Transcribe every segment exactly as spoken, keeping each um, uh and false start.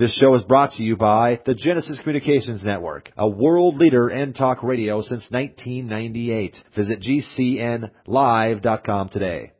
This show is brought to you by the Genesis Communications Network, a world leader in talk radio since nineteen ninety-eight. Visit G C N live dot com today.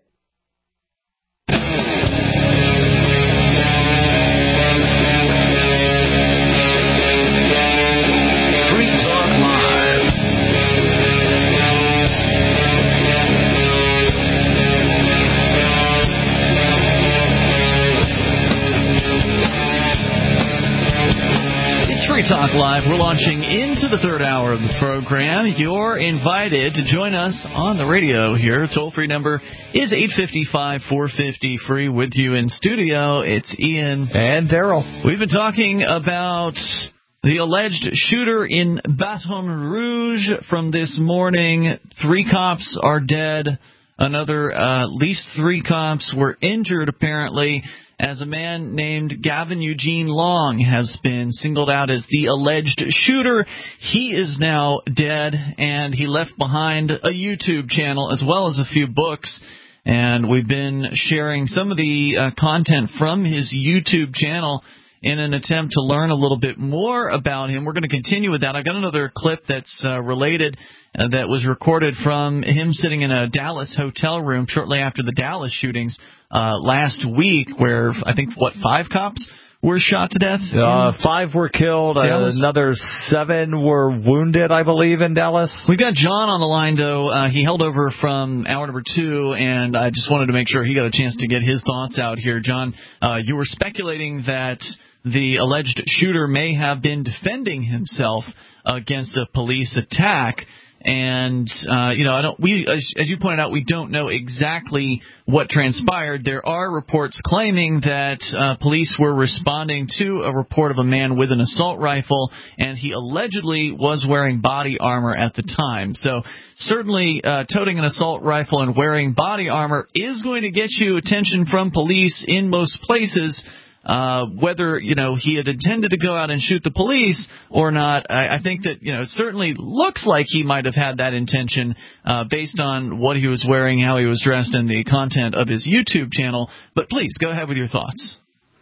Free Talk Live. We're launching into the third hour of the program. You're invited to join us on the radio here. Toll-free number is eight five five, four five zero, free. With you in studio, it's Ian. And Daryl. We've been talking about the alleged shooter in Baton Rouge from this morning. Three cops are dead. Another, uh, at least three cops were injured, apparently, as a man named Gavin Eugene Long has been singled out as the alleged shooter. He is now dead, and he left behind a YouTube channel as well as a few books. And we've been sharing some of the uh, content from his YouTube channel in an attempt to learn a little bit more about him. We're going to continue with that. I've got another clip that's uh, related uh, that was recorded from him sitting in a Dallas hotel room shortly after the Dallas shootings uh, last week, where I think, what, five cops were shot to death? Uh, five were killed. Uh, another seven were wounded, I believe, in Dallas. We've got John on the line, though. Uh, he held over from hour number two, and I just wanted to make sure he got a chance to get his thoughts out here. John, uh, you were speculating that the alleged shooter may have been defending himself against a police attack. And, uh, you know, I don't, we, as, as you pointed out, we don't know exactly what transpired. There are reports claiming that uh, police were responding to a report of a man with an assault rifle, and he allegedly was wearing body armor at the time. So certainly uh, toting an assault rifle and wearing body armor is going to get you attention from police in most places. Uh, whether, you know, he had intended to go out and shoot the police or not, I, I think that, you know, it certainly looks like he might have had that intention uh, based on what he was wearing, how he was dressed, and the content of his YouTube channel. But please, go ahead with your thoughts.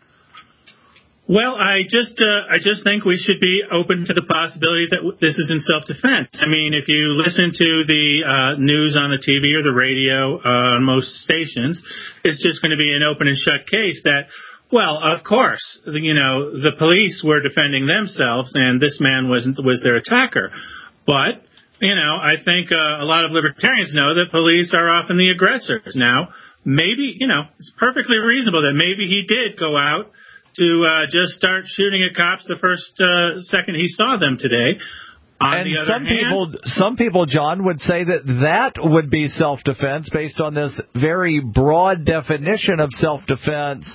Well, I just uh, I just think we should be open to the possibility that this is in self-defense. I mean, if you listen to the uh, news on the T V or the radio uh, on most stations, it's just going to be an open and shut case that, well, of course, you know, the police were defending themselves, and this man wasn't was their attacker. But, you know, I think uh, a lot of libertarians know that police are often the aggressors. Now, maybe, you know, it's perfectly reasonable that maybe he did go out to uh, just start shooting at cops the first uh, second he saw them today. On and the other some hand, people, some people, John, would say that that would be self-defense based on this very broad definition of self-defense,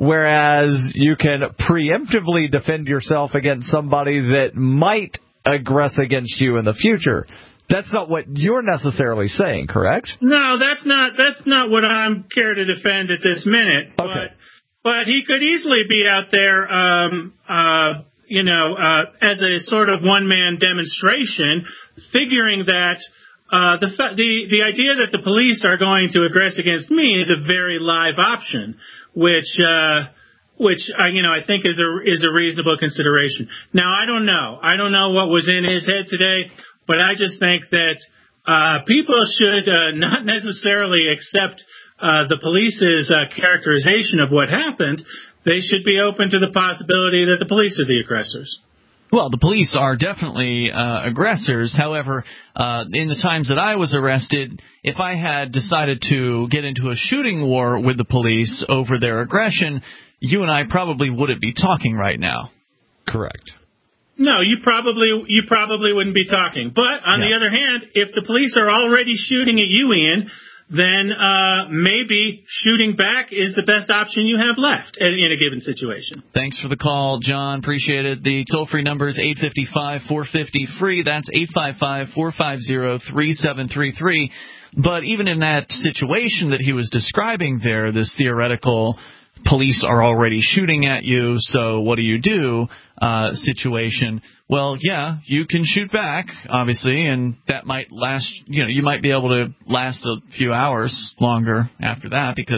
whereas you can preemptively defend yourself against somebody that might aggress against you in the future. That's not what you're necessarily saying, correct? No, that's not that's not what I'm care to defend at this minute. Okay. But, but he could easily be out there, um, uh, you know, uh, as a sort of one-man demonstration, figuring that uh, the, the the idea that the police are going to aggress against me is a very live option, which uh, which uh, you know I think is a is a reasonable consideration. Now I don't know, I don't know what was in his head today, but I just think that uh, people should uh, not necessarily accept uh, the police's uh, characterization of what happened. They should be open to the possibility that the police are the aggressors. Well, the police are definitely uh, aggressors. However, uh, in the times that I was arrested, if I had decided to get into a shooting war with the police over their aggression, you and I probably wouldn't be talking right now. Correct. No, you probably you probably wouldn't be talking. But on yeah. the other hand, if the police are already shooting at you, Ian, then uh, maybe shooting back is the best option you have left in a given situation. Thanks for the call, John. Appreciate it. The toll-free number is eight five five, four five zero, free. That's eight five five, four five zero, three seven three three. But even in that situation that he was describing there, this theoretical police are already shooting at you, so what do you do uh, situation, well, yeah, you can shoot back, obviously, and that might last, you know, you might be able to last a few hours longer after that because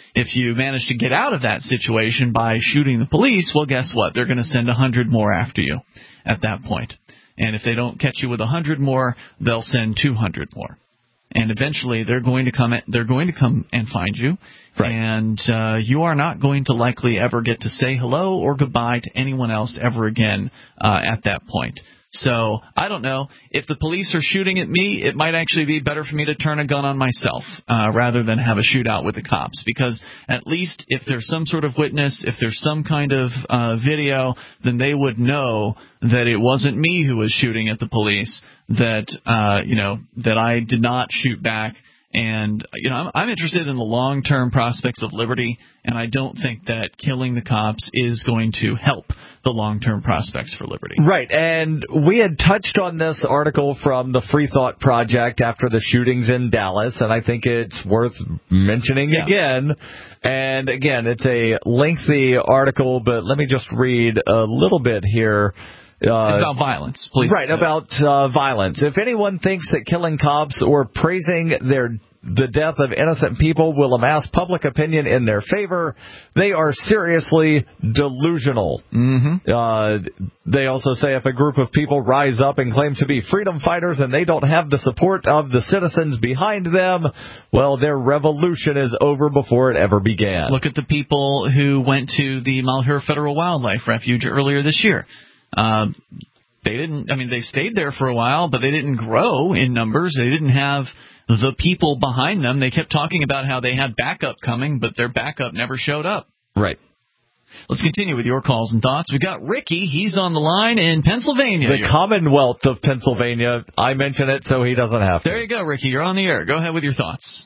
If you manage to get out of that situation by shooting the police, well, guess what? They're going to send a hundred more after you at that point. And if they don't catch you with a hundred more, they'll send two hundred more. And eventually, they're going to come. They're going to come and find you, right. and uh, you are not going to likely ever get to say hello or goodbye to anyone else ever again uh, at that point. So I don't know. If the police are shooting at me, it might actually be better for me to turn a gun on myself uh, rather than have a shootout with the cops. Because at least if there's some sort of witness, if there's some kind of uh, video, then they would know that it wasn't me who was shooting at the police, that uh, you know that I did not shoot back. And, you know, I'm, I'm interested in the long-term prospects of liberty, and I don't think that killing the cops is going to help the long-term prospects for liberty. Right, and we had touched on this article from the Free Thought Project after the shootings in Dallas, and I think it's worth mentioning yeah. again. And, again, it's a lengthy article, but let me just read a little bit here. Uh, it's about violence, please. Right, about uh, violence. If anyone thinks that killing cops or praising their the death of innocent people will amass public opinion in their favor, they are seriously delusional. Mm-hmm. Uh, they also say if a group of people rise up and claim to be freedom fighters and they don't have the support of the citizens behind them, well, their revolution is over before it ever began. Look at the people who went to the Malheur Federal Wildlife Refuge earlier this year. Um, they didn't, I mean, they stayed there for a while, but they didn't grow in numbers. They didn't have the people behind them. They kept talking about how they had backup coming, but their backup never showed up. Right. Let's continue with your calls and thoughts. We got Ricky. He's on the line in Pennsylvania. The Commonwealth of Pennsylvania. I mention it so he doesn't have to. There you go, Ricky. You're on the air. Go ahead with your thoughts.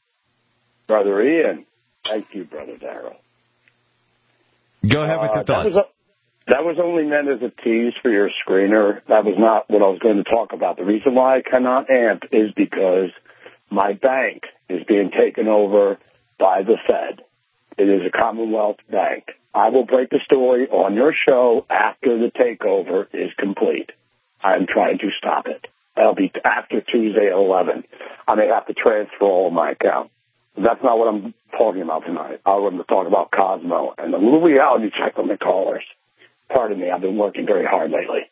Brother Ian. Thank you, Brother Darrell. Go ahead with your uh, thoughts. That was only meant as a tease for your screener. That was not what I was going to talk about. The reason why I cannot amp is because my bank is being taken over by the Fed. It is a Commonwealth bank. I will break the story on your show after the takeover is complete. I'm trying to stop it. That'll be after Tuesday at eleven. I may have to transfer all of my account. That's not what I'm talking about tonight. I want to talk about Cosmo and the little reality check on the callers. Pardon me, I've been working very hard lately.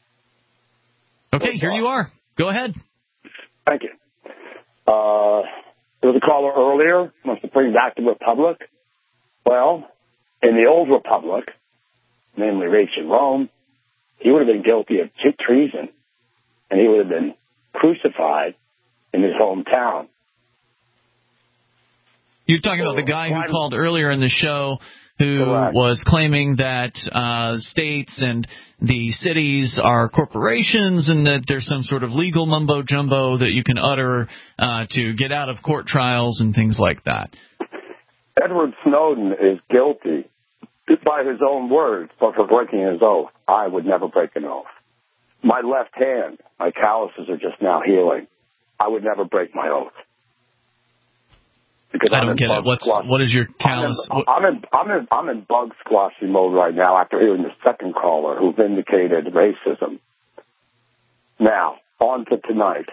Okay, here you are. Go ahead. Thank you. Uh, there was a caller earlier, wants to bring back the Republic. Well, in the old Republic, namely ancient Rome, he would have been guilty of treason, and he would have been crucified in his hometown. You're talking so, about the guy who called earlier in the show who correct. was claiming that uh, states and the cities are corporations and that there's some sort of legal mumbo-jumbo that you can utter uh, to get out of court trials and things like that. Edward Snowden is guilty by his own words, but for breaking his oath. I would never break an oath. My left hand, my calluses are just now healing. I would never break my oath. Because I I'm don't get it. What's squash. what is your callus? I'm in, I'm in I'm in I'm in bug squashing mode right now after hearing the second caller who vindicated racism. Now, on to tonight.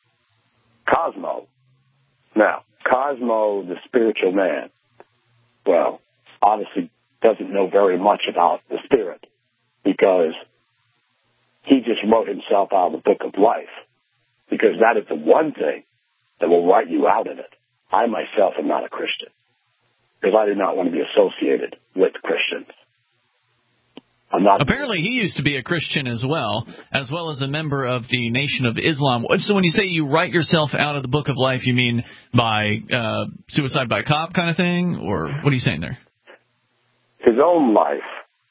Cosmo. Now, Cosmo, the spiritual man, well, obviously doesn't know very much about the spirit because he just wrote himself out of the book of life, because that is the one thing that will write you out of it. I myself am not a Christian because I do not want to be associated with Christians. I'm not. Apparently he used to be a Christian as well, as well as a member of the Nation of Islam. So when you say you write yourself out of the book of life, you mean by uh, suicide by cop kind of thing? Or what are you saying there? His own life.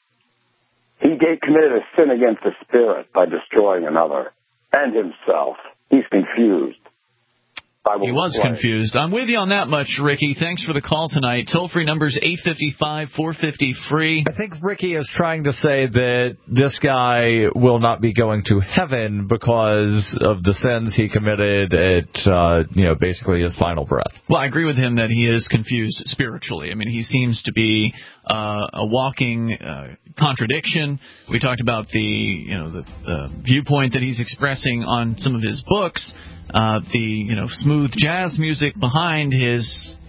He gave, committed a sin against the spirit by destroying another and himself. He's confused. He was confused. I'm with you on that much, Ricky. Thanks for the call tonight. Toll-free number's eight five five, four five zero, free. I think Ricky is trying to say that this guy will not be going to heaven because of the sins he committed at, uh, you know, basically his final breath. Well, I agree with him that he is confused spiritually. I mean, he seems to be uh, a walking uh, contradiction. We talked about the, you know, the, the viewpoint that he's expressing on some of his books. Uh, the, you know, smooth jazz music behind his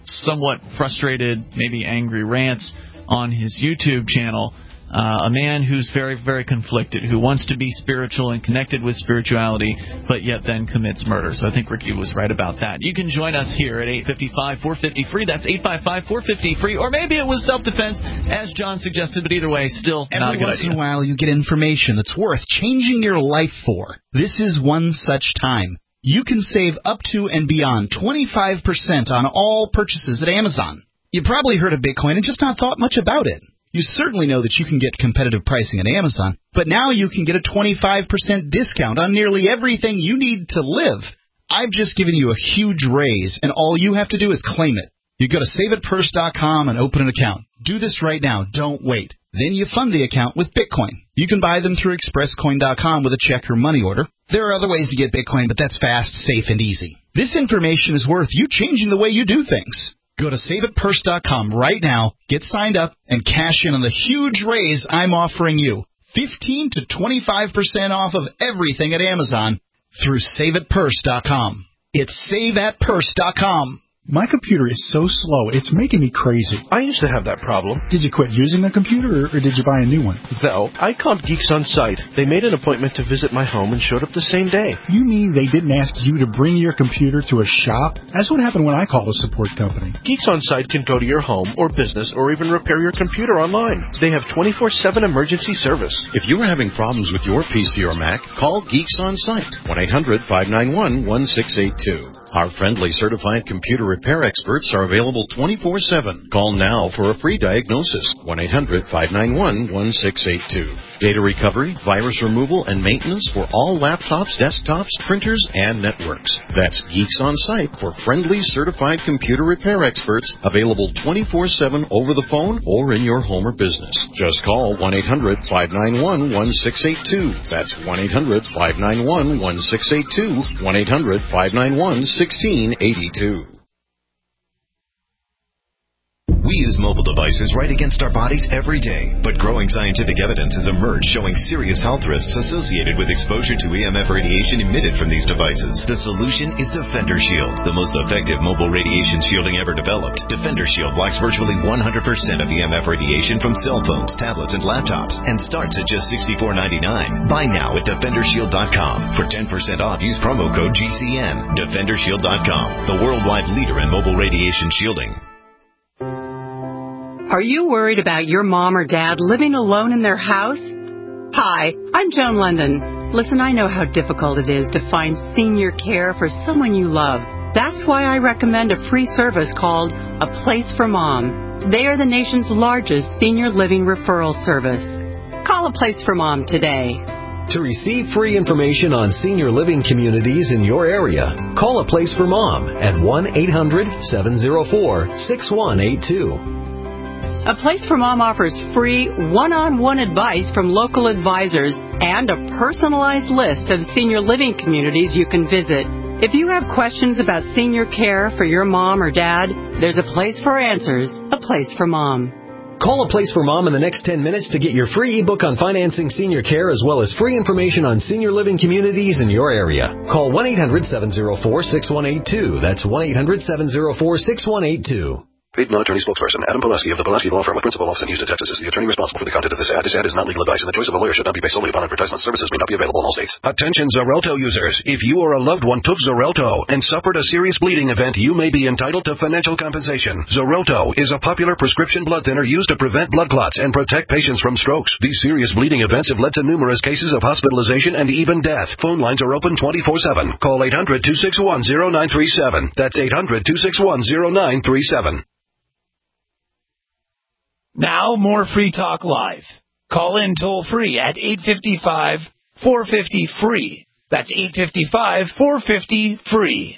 somewhat frustrated, maybe angry rants on his YouTube channel. Uh, a man who's very, very conflicted, who wants to be spiritual and connected with spirituality, but yet then commits murder. So I think Ricky was right about that. You can join us here at eight five five, four five zero, free. That's eight five five, four five zero, free. Or maybe it was self-defense, as John suggested, but either way, still not a good idea. Every once in a while, you get information that's worth changing your life for. This is one such time. You can save up to and beyond twenty-five percent on all purchases at Amazon. You probably heard of Bitcoin and just not thought much about it. You certainly know that you can get competitive pricing at Amazon, but now you can get a twenty-five percent discount on nearly everything you need to live. I've just given you a huge raise, and all you have to do is claim it. You go to save it purse dot com and open an account. Do this right now. Don't wait. Then you fund the account with Bitcoin. You can buy them through express coin dot com with a check or money order. There are other ways to get Bitcoin, but that's fast, safe, and easy. This information is worth you changing the way you do things. Go to save it purse dot com right now, get signed up, and cash in on the huge raise I'm offering you. fifteen to twenty-five percent off of everything at Amazon through save it purse dot com. It's save at purse dot com. My computer is so slow, it's making me crazy. I used to have that problem. Did you quit using the computer, or, or did you buy a new one? No, I called Geeks On Site. They made an appointment to visit my home and showed up the same day. You mean they didn't ask you to bring your computer to a shop? That's what happened when I called a support company. Geeks On Site can go to your home or business or even repair your computer online. They have twenty-four seven emergency service. If you are having problems with your P C or Mac, call Geeks On Site, one eight hundred, five nine one, one six eight two. Our friendly certified computer repair experts are available twenty-four seven. Call now for a free diagnosis, one eight hundred, five nine one, one six eight two. Data recovery, virus removal, and maintenance for all laptops, desktops, printers, and networks. That's Geeks On Site for friendly certified computer repair experts, available twenty-four seven over the phone or in your home or business. Just call one eight hundred, five nine one, one six eight two. That's one eight hundred, five nine one, one six eight two, one eight hundred, five nine one, one six eight two. We use mobile devices right against our bodies every day, but growing scientific evidence has emerged showing serious health risks associated with exposure to E M F radiation emitted from these devices. The solution is Defender Shield, the most effective mobile radiation shielding ever developed. Defender Shield blocks virtually one hundred percent of E M F radiation from cell phones, tablets, and laptops, and starts at just sixty-four ninety-nine. Buy now at defender shield dot com. For ten percent off, use promo code G C N. defender shield dot com, the worldwide leader in mobile radiation shielding. Are you worried about your mom or dad living alone in their house? Hi, I'm Joan London. Listen, I know how difficult it is to find senior care for someone you love. That's why I recommend a free service called A Place for Mom. They are the nation's largest senior living referral service. Call A Place for Mom today. To receive free information on senior living communities in your area, call A Place for Mom at one eight hundred, seven oh four, six one eight two. A Place for Mom offers free one-on-one advice from local advisors and a personalized list of senior living communities you can visit. If you have questions about senior care for your mom or dad, there's a place for answers, A Place for Mom. Call A Place for Mom in the next ten minutes to get your free ebook on financing senior care as well as free information on senior living communities in your area. Call one eight hundred, seven oh four, six one eight two. That's one eight hundred, seven oh four, six one eight two. Paid non-attorney spokesperson Adam Pulaski of the Pulaski Law Firm with principal office in Houston, Texas is the attorney responsible for the content of this ad. This ad is not legal advice, and the choice of a lawyer should not be based solely upon advertisement. Services may not be available in all states. Attention Xarelto users. If you or a loved one took Xarelto and suffered a serious bleeding event, you may be entitled to financial compensation. Xarelto is a popular prescription blood thinner used to prevent blood clots and protect patients from strokes. These serious bleeding events have led to numerous cases of hospitalization and even death. Phone lines are open twenty-four seven. Call eight hundred, two six one, oh nine three seven. That's eight hundred, two six one, oh nine three seven. Now, more Free Talk Live. Call in toll-free at eight five five, four five zero, free. That's eight five five, four five zero, free.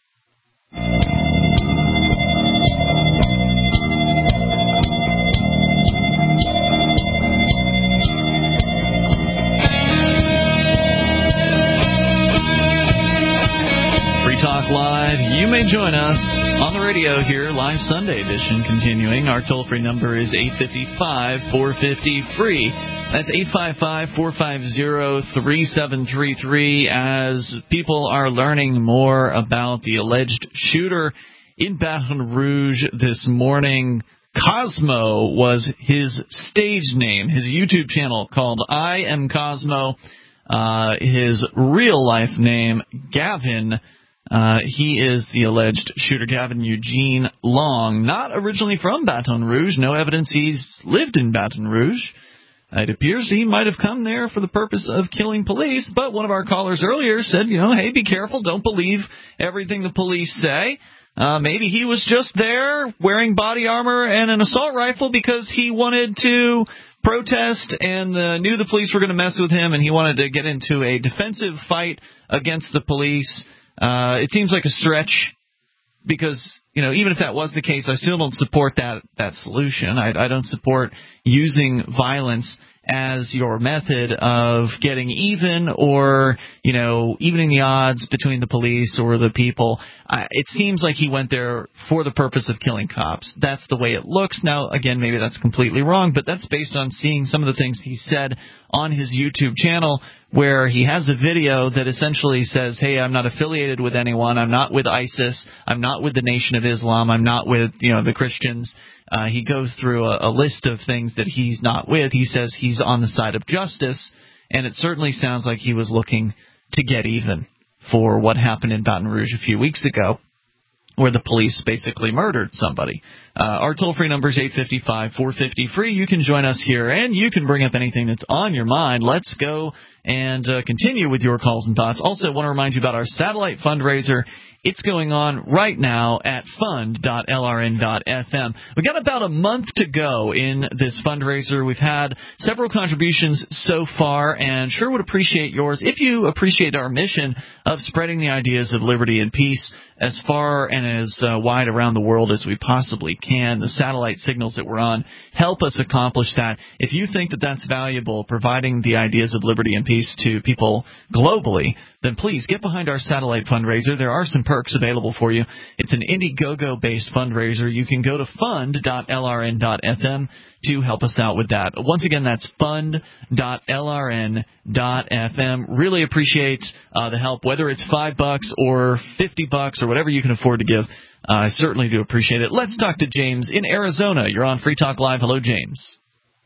Talk Live. You may join us on the radio here, live Sunday edition continuing. Our toll-free number is eight five five, four five zero, free. That's eight five five, four five zero, three seven three three. As people are learning more about the alleged shooter in Baton Rouge this morning. Cosmo was his stage name, his YouTube channel called I Am Cosmo. Uh, his real-life name, Gavin. Uh, he is the alleged shooter, Gavin Eugene Long, not originally from Baton Rouge. No evidence he's lived in Baton Rouge. It appears he might have come there for the purpose of killing police, but one of our callers earlier said, you know, hey, be careful, don't believe everything the police say. Uh, maybe he was just there wearing body armor and an assault rifle because he wanted to protest and uh, knew the police were going to mess with him, and he wanted to get into a defensive fight against the police. Uh, it seems like a stretch because, you know, even if that was the case, I still don't support that, that solution. I, I don't support using violence as your method of getting even or, you know, evening the odds between the police or the people. Uh, it seems like he went there for the purpose of killing cops. That's the way it looks. Now, again, maybe that's completely wrong, but that's based on seeing some of the things he said on his YouTube channel where he has a video that essentially says, hey, I'm not affiliated with anyone. I'm not with ISIS. I'm not with the Nation of Islam. I'm not with, you know, the Christians. Uh, he goes through a, a list of things that he's not with. He says he's on the side of justice, and it certainly sounds like he was looking to get even for what happened in Baton Rouge a few weeks ago, where the police basically murdered somebody. Uh, our toll-free number is eight five five, four five zero, free. You can join us here, and you can bring up anything that's on your mind. Let's go and uh, continue with your calls and thoughts. Also, I want to remind you about our satellite fundraiser. It's going on right now at fund dot L R N dot F M. We've got about a month to go in this fundraiser. We've had several contributions so far, and sure would appreciate yours if you appreciate our mission of spreading the ideas of liberty and peace as far and as uh, wide around the world as we possibly can. The satellite signals that we're on help us accomplish that. If you think that that's valuable, providing the ideas of liberty and peace to people globally, then please get behind our satellite fundraiser. There are some perks available for you. It's an Indiegogo-based fundraiser. You can go to fund dot L R N dot F M to help us out with that. Once again, that's fund dot L R N dot F M. Really appreciate uh, the help, whether it's five bucks or fifty bucks or whatever you can afford to give. Uh, I certainly do appreciate it. Let's talk to James in Arizona. You're on Free Talk Live. Hello, James.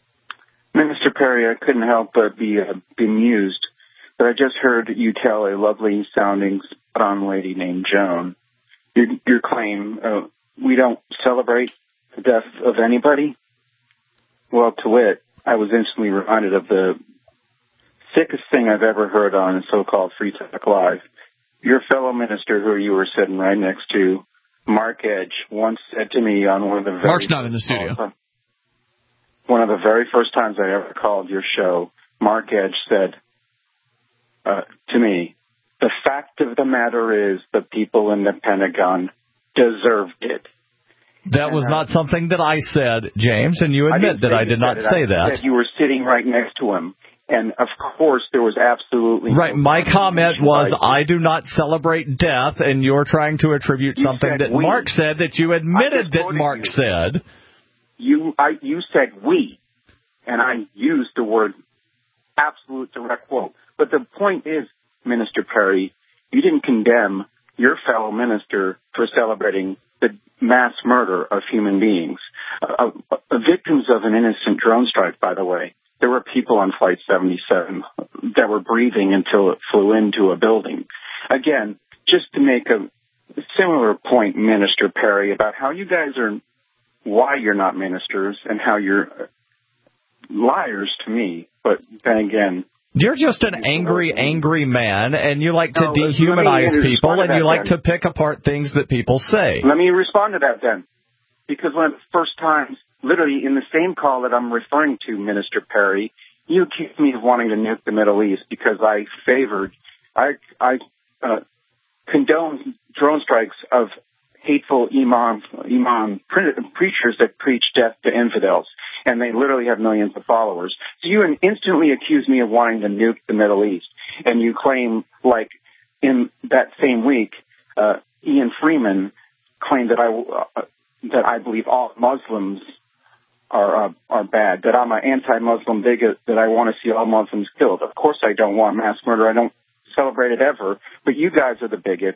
Mister Perry, I couldn't help but be uh, bemused. But I just heard you tell a lovely-sounding, spot-on lady named Joan your, your claim, uh, we don't celebrate the death of anybody. Well, to wit, I was instantly reminded of the sickest thing I've ever heard on so-called Free Talk Live. Your fellow minister, who you were sitting right next to, Mark Edge, once said to me on one of the very Mark's not in the studio. Calls, one of the very first times I ever called your show, Mark Edge said uh, to me, the fact of the matter is the people in the Pentagon deserved it. That was not something that I said, James, and you admit that I did not say that. Said you were sitting right next to him. And, of course, there was absolutely... Right, my comment was, I do not celebrate death, and you're trying to attribute something that Mark said that you admitted that Mark said. You I, you said we, and I used the word absolute direct quote. But the point is, Minister Perry, you didn't condemn your fellow minister for celebrating the mass murder of human beings. Uh, uh, victims of an innocent drone strike, by the way. There were people on Flight seventy-seven that were breathing until it flew into a building. Again, just to make a similar point, Minister Perry, about how you guys are, why you're not ministers and how you're liars to me. But then again... You're just an angry, angry man, and you like to no, dehumanize people, and you like then. to pick apart things that people say. Let me respond to that then. Because one of the first times, literally in the same call that I'm referring to, Minister Perry, you accused me of wanting to nuke the Middle East because I favored, I, I uh, condoned drone strikes of hateful imam, imam pre- preachers that preach death to infidels. And they literally have millions of followers. So you instantly accuse me of wanting to nuke the Middle East. And you claim, like, in that same week, uh, Ian Freeman claimed that I, uh, that I believe all Muslims are uh, are bad, that I'm an anti-Muslim bigot, that I want to see all Muslims killed. Of course I don't want mass murder. I don't celebrate it ever. But you guys are the bigots.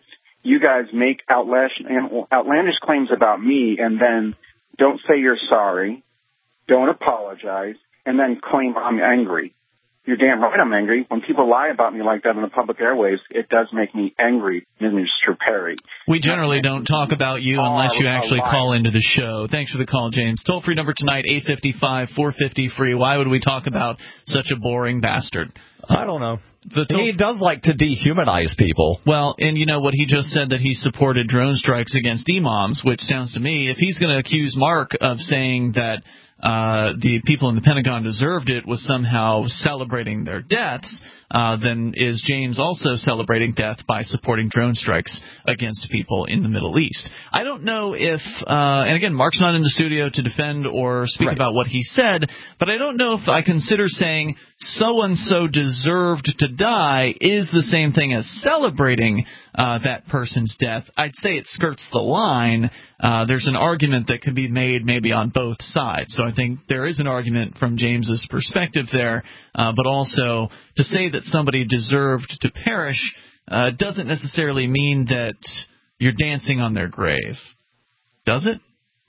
you guys make outlandish, outlandish claims about me and then don't say you're sorry, don't apologize, and then claim I'm angry. You're damn right I'm angry. When people lie about me like that on the public airwaves, it does make me angry, Mister Perry. We generally don't talk about you unless you actually call into the show. Thanks for the call, James. Toll-free number tonight, eight five five, four five zero, free. Why would we talk about such a boring bastard? I don't know. The to- he does like to dehumanize people. Well, and you know what? He just said that he supported drone strikes against imams, which sounds to me, if he's going to accuse Mark of saying that uh, the people in the Pentagon deserved it, was somehow celebrating their deaths, uh, then is James also celebrating death by supporting drone strikes against people in the Middle East? I don't know if, uh, and again, Mark's not in the studio to defend or speak right. about what he said, but I don't know if I consider saying so-and-so deserved to die is the same thing as celebrating uh, that person's death. I'd say it skirts the line. Uh, there's an argument that could be made maybe on both sides. So I think there is an argument from James's perspective there, uh, but also to say that somebody deserved to perish uh, doesn't necessarily mean that you're dancing on their grave. Does it?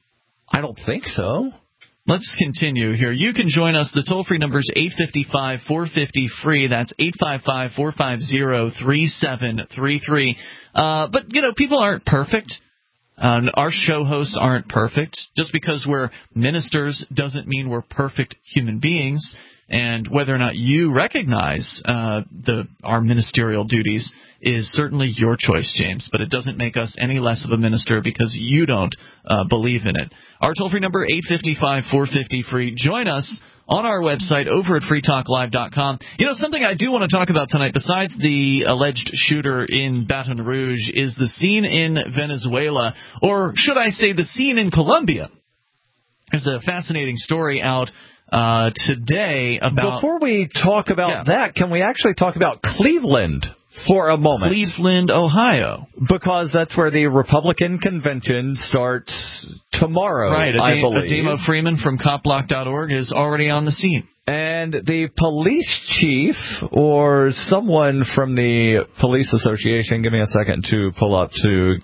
I don't think so. Let's continue here. You can join us. The toll-free number is eight five five, four five zero, free. That's eight five five, four five zero, three seven three three. Uh, but, you know, people aren't perfect. Uh, our show hosts aren't perfect. Just because we're ministers doesn't mean we're perfect human beings. And whether or not you recognize uh, the our ministerial duties is certainly your choice, James. But it doesn't make us any less of a minister because you don't uh, believe in it. Our toll-free number, eight five five, four five zero, free. Join us on our website over at free talk live dot com. You know, something I do want to talk about tonight, besides the alleged shooter in Baton Rouge, is the scene in Venezuela, or should I say the scene in Colombia. There's a fascinating story out uh, today about... Before we talk about yeah. that, can we actually talk about Cleveland for a moment? Cleveland, Ohio. Because that's where the Republican convention starts tomorrow, right, I believe. Ademo Freeman from cop block dot org is already on the scene. And the police chief, or someone from the police association, give me a second to pull up to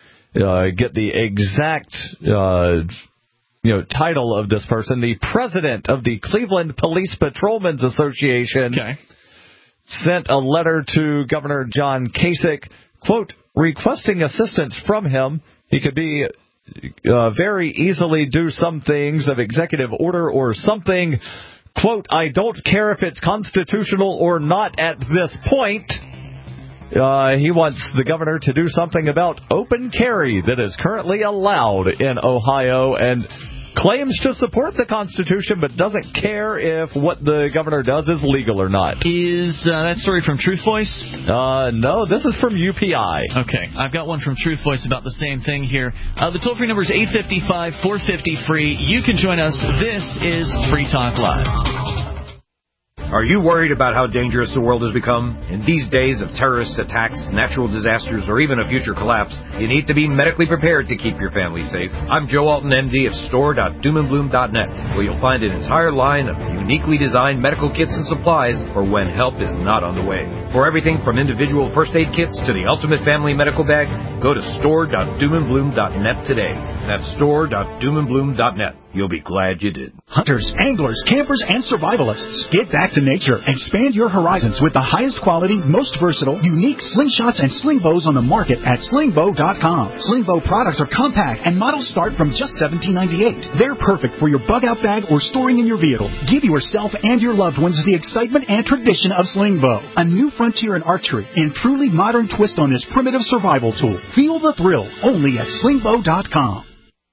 uh, get the exact uh, you know title of this person, the president of the Cleveland Police Patrolmen's Association, okay. sent a letter to Governor John Kasich, quote, requesting assistance from him. He could be uh, very easily do some things of executive order or something. Quote, I don't care if it's constitutional or not at this point. Uh, he wants the governor to do something about open carry that is currently allowed in Ohio, and claims to support the Constitution but doesn't care if what the governor does is legal or not. Is uh, that story from Truth Voice? Uh, no, this is from U P I. Okay, I've got one from Truth Voice about the same thing here. Uh, the toll-free number is eight five five, four five zero, free. You can join us. This is Free Talk Live. Are you worried about how dangerous the world has become? In these days of terrorist attacks, natural disasters, or even a future collapse, you need to be medically prepared to keep your family safe. I'm Joe Alton, M D of store dot doom and bloom dot net, where you'll find an entire line of uniquely designed medical kits and supplies for when help is not on the way. For everything from individual first aid kits to the ultimate family medical bag, go to store dot doom and bloom dot net today. That's store dot doom and bloom dot net. You'll be glad you did. Hunters, anglers, campers, and survivalists, get back to nature. Expand your horizons with the highest quality, most versatile, unique slingshots and sling bows on the market at sling bow dot com. Sling bow products are compact and models start from just seventeen ninety-eight. They're perfect for your bug-out bag or storing in your vehicle. Give yourself and your loved ones the excitement and tradition of sling bow, a new frontier in archery and truly modern twist on this primitive survival tool. Feel the thrill only at sling bow dot com.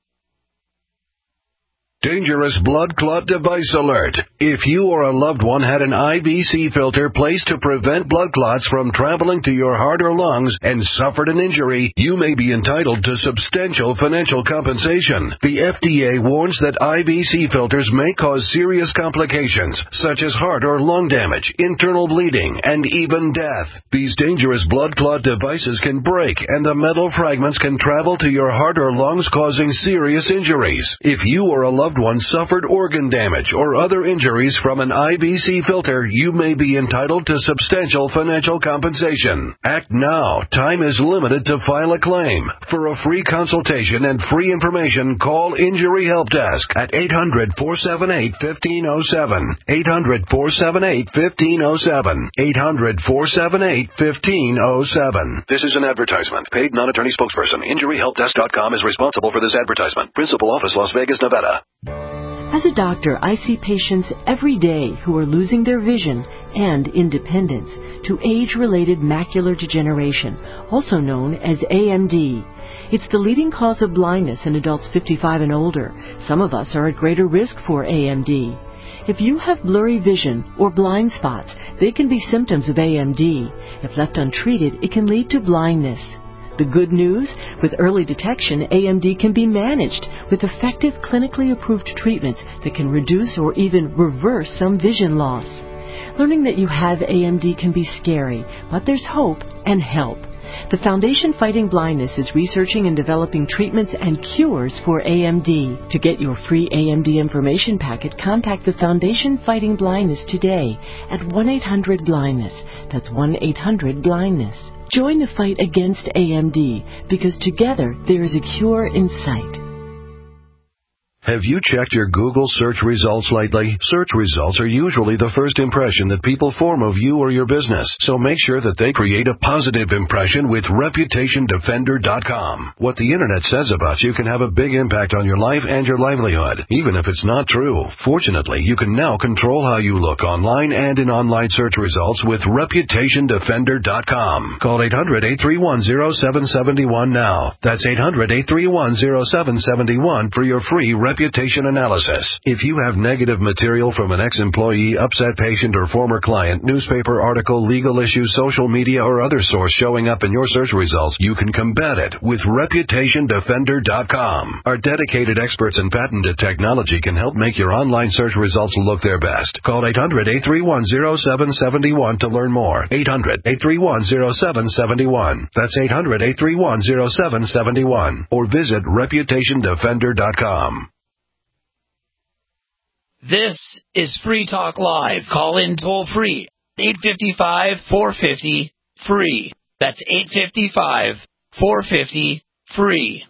Dangerous blood clot device alert. If you or a loved one had an I V C filter placed to prevent blood clots from traveling to your heart or lungs and suffered an injury, you may be entitled to substantial financial compensation. The F D A warns that I V C filters may cause serious complications, such as heart or lung damage, internal bleeding, and even death. These dangerous blood clot devices can break, and the metal fragments can travel to your heart or lungs, causing serious injuries. If you or a loved loved one suffered organ damage or other injuries from an I B C filter, you may be entitled to substantial financial compensation. Act now. Time is limited to file a claim. For a free consultation and free information, call Injury Help Desk at eight hundred, four seven eight, one five zero seven. eight hundred, four seven eight, one five zero seven. eight hundred, four seven eight, one five zero seven. This is an advertisement. Paid non-attorney spokesperson. Injury Help Desk dot com is responsible for this advertisement. Principal office, Las Vegas, Nevada. As a doctor, I see patients every day who are losing their vision and independence to age-related macular degeneration, also known as A M D. It's the leading cause of blindness in adults fifty-five and older. Some of us are at greater risk for A M D. If you have blurry vision or blind spots, they can be symptoms of A M D. If left untreated, it can lead to blindness. The good news? With early detection, A M D can be managed with effective clinically approved treatments that can reduce or even reverse some vision loss. Learning that you have A M D can be scary, but there's hope and help. The Foundation Fighting Blindness is researching and developing treatments and cures for A M D. To get your free A M D information packet, contact the Foundation Fighting Blindness today at one eight hundred blindness. That's one eight hundred blindness. Join the fight against A M D, because together there is a cure in sight. Have you checked your Google search results lately? Search results are usually the first impression that people form of you or your business, so make sure that they create a positive impression with Reputation Defender dot com. What the Internet says about you can have a big impact on your life and your livelihood, even if it's not true. Fortunately, you can now control how you look online and in online search results with Reputation Defender dot com. Call eight hundred, eight three one, zero seven seven one now. That's eight hundred, eight three one, zero seven seven one for your free reputation analysis. If you have negative material from an ex-employee, upset patient, or former client, newspaper article, legal issue, social media, or other source showing up in your search results, you can combat it with Reputation Defender dot com. Our dedicated experts in patented technology can help make your online search results look their best. Call eight hundred, eight three one, zero seven seven one to learn more. eight hundred, eight three one, zero seven seven one. That's eight hundred, eight three one, zero seven seven one. Or visit Reputation Defender dot com. This is Free Talk Live. Call in toll free. eight five five, four five zero, free. That's eight five five, four five zero, free.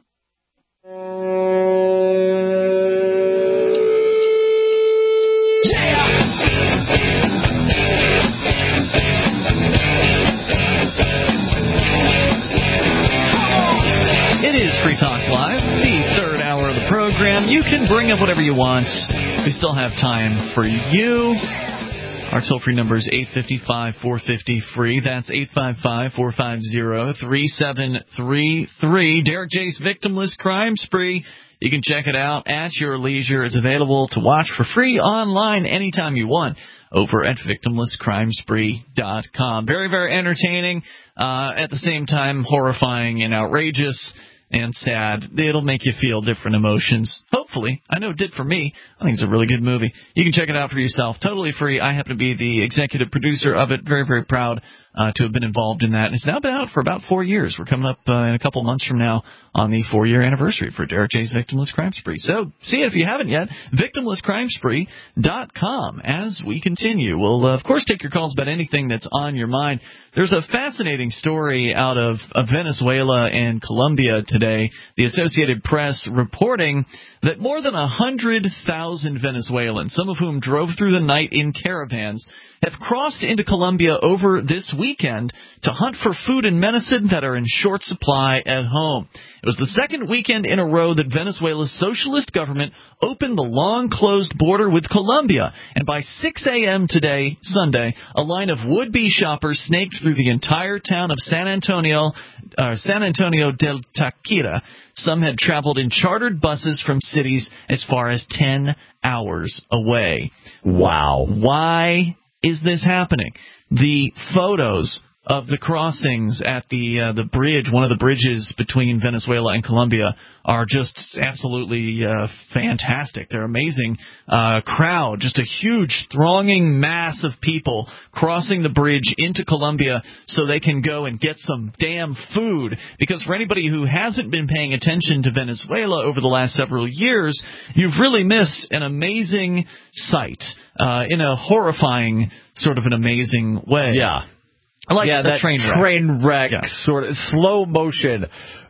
It is Free Talk Live, the third hour of the program. You can bring up whatever you want. We still have time for you. Our toll-free number is eight five five, four five zero, free. That's eight five five, four five zero, three seven three three. Derek J's Victimless Crime Spree. You can check it out at your leisure. It's available to watch for free online anytime you want over at victimless crime spree dot com. Very, very entertaining. Uh, at the same time, horrifying and outrageous and sad. It'll make you feel different emotions. Hopefully. I know it did for me. I think it's a really good movie. You can check it out for yourself. Totally free. I happen to be the executive producer of it. Very, very proud uh, to have been involved in that. And it's now been out for about four years. We're coming up uh, in a couple months from now on the four-year anniversary for Derek J's Victimless Crime Spree. So see it if you haven't yet. victimless crime spree dot com. As we continue, we'll, uh, of course, take your calls about anything that's on your mind. There's a fascinating story out of, of Venezuela and Colombia today. The Associated Press reporting that more than one hundred thousand Venezuelans, some of whom drove through the night in caravans, have crossed into Colombia over this weekend to hunt for food and medicine that are in short supply at home. It was the second weekend in a row that Venezuela's socialist government opened the long-closed border with Colombia. And by six a.m. today, Sunday, a line of would-be shoppers snaked through the entire town of San Antonio, uh, San Antonio del Taquira. Some had traveled in chartered buses from cities as far as ten hours away. Wow. Why is this happening? The photos of the crossings at the uh, the bridge, one of the bridges between Venezuela and Colombia, are just absolutely uh, fantastic. They're amazing. Uh, crowd, just a huge thronging mass of people crossing the bridge into Colombia so they can go and get some damn food. Because for anybody who hasn't been paying attention to Venezuela over the last several years, you've really missed an amazing sight uh, in a horrifying sort of an amazing way. Yeah. I like yeah, the that train wreck, train wreck yeah. sort of slow motion,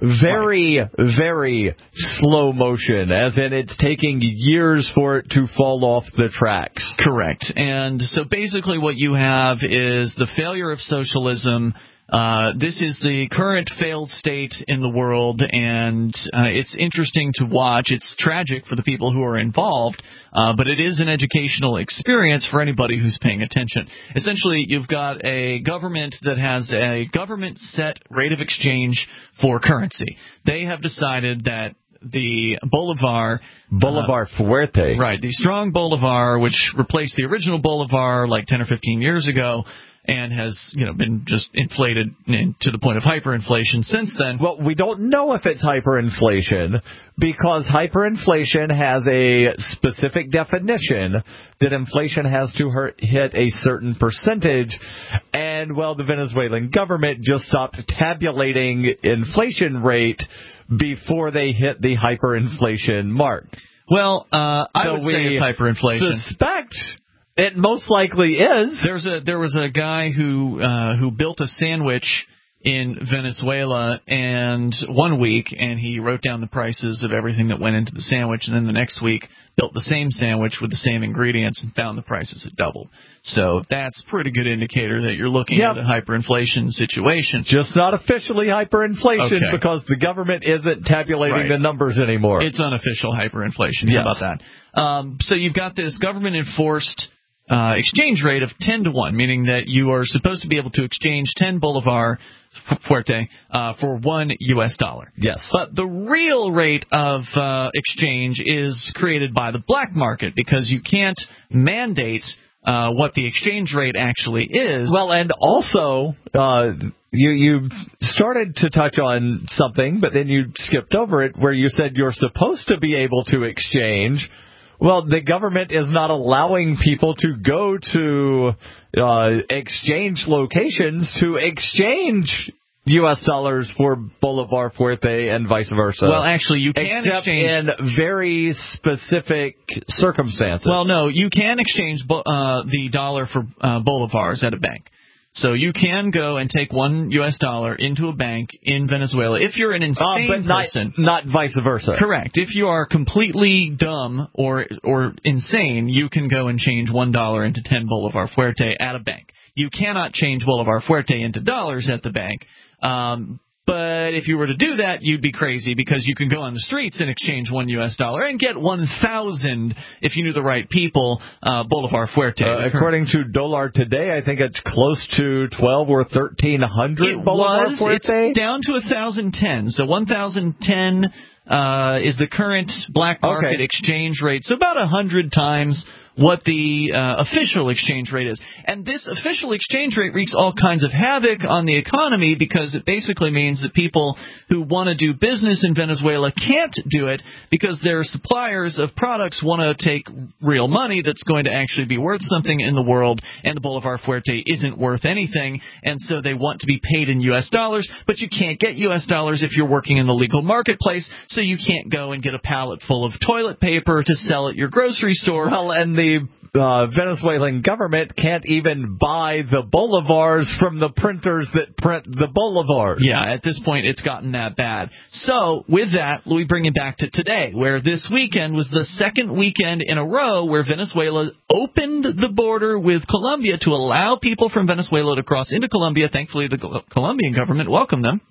very, right. very slow motion, as in it's taking years for it to fall off the tracks. Correct. And so basically what you have is the failure of socialism. Uh, this is the current failed state in the world, and uh, it's interesting to watch. It's tragic for the people who are involved, uh, but it is an educational experience for anybody who's paying attention. Essentially, you've got a government that has a government-set rate of exchange for currency. They have decided that the Bolivar... Bolivar uh, Fuerte. Right, the strong Bolivar, which replaced the original Bolivar like ten or fifteen years ago, and has, you know, been just inflated in, to the point of hyperinflation since then. Well, we don't know if it's hyperinflation because hyperinflation has a specific definition that inflation has to hurt, hit a certain percentage, and, well, the Venezuelan government just stopped tabulating inflation rate before they hit the hyperinflation mark. Well, uh, I so would say it's hyperinflation. Suspect it most likely is. There's a there was a guy who uh, who built a sandwich in Venezuela and one week, and he wrote down the prices of everything that went into the sandwich, and then the next week built the same sandwich with the same ingredients and found the prices had doubled. So that's a pretty good indicator that you're looking yep. at a hyperinflation situation. Just not officially hyperinflation okay. because the government isn't tabulating right. the numbers anymore. It's unofficial hyperinflation. Yes. How about that? Um, so you've got this government-enforced uh, exchange rate of ten to one, meaning that you are supposed to be able to exchange ten Bolivar Fuerte uh, for one U S dollar. Yes. But the real rate of uh, exchange is created by the black market because you can't mandate uh, what the exchange rate actually is. Well, and also uh, you you started to touch on something, but then you skipped over it where you said you're supposed to be able to exchange. Well, the government is not allowing people to go to uh, exchange locations to exchange U S dollars for Bolivar Fuerte and vice versa. Well, actually, you can except exchange in very specific circumstances. Well, no, you can exchange uh, the dollar for uh, Bolivars at a bank. So you can go and take one U S dollar into a bank in Venezuela if you're an insane uh, but not, person. Not vice versa. Correct. If you are completely dumb or or insane, you can go and change one dollar into ten Bolivar Fuerte at a bank. You cannot change Bolivar Fuerte into dollars at the bank. Um, But if you were to do that, you'd be crazy because you can go on the streets and exchange one U S dollar and get one thousand if you knew the right people, uh, Bolivar Fuerte. Uh, according to Dollar Today, I think it's close to twelve or thirteen hundred it Bolivar was, Fuerte. It's down to one thousand ten. So one thousand ten uh, is the current black market okay. exchange rate. So about one hundred times what the uh, official exchange rate is. And this official exchange rate wreaks all kinds of havoc on the economy because it basically means that people who want to do business in Venezuela can't do it because their suppliers of products want to take real money that's going to actually be worth something in the world, and the Bolivar Fuerte isn't worth anything, and so they want to be paid in U S dollars, but you can't get U S dollars if you're working in the legal marketplace, so you can't go and get a pallet full of toilet paper to sell at your grocery store. Well, and the Uh, Venezuelan government can't even buy the bolivars from the printers that print the bolivars. Yeah, at this point, it's gotten that bad. So, with that, we bring it back to today, where this weekend was the second weekend in a row where Venezuela opened the border with Colombia to allow people from Venezuela to cross into Colombia. Thankfully, the Colombian government welcomed them